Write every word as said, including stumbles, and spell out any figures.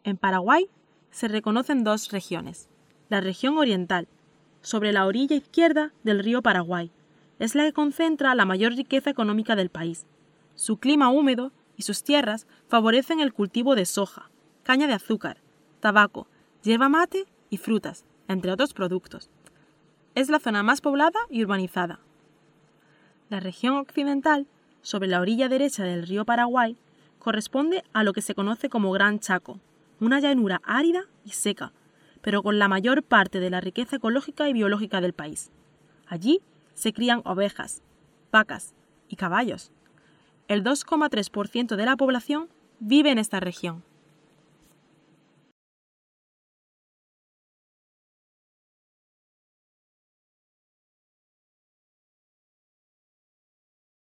En Paraguay se reconocen dos regiones. La región oriental, sobre la orilla izquierda del río Paraguay, es la que concentra la mayor riqueza económica del país. Su clima húmedo y sus tierras favorecen el cultivo de soja, caña de azúcar, tabaco, yerba mate y frutas, entre otros productos. Es la zona más poblada y urbanizada. La región occidental, sobre la orilla derecha del río Paraguay, corresponde a lo que se conoce como Gran Chaco, una llanura árida y seca, pero con la mayor parte de la riqueza ecológica y biológica del país. Allí se crían ovejas, vacas y caballos. El dos coma tres por ciento de la población vive en esta región.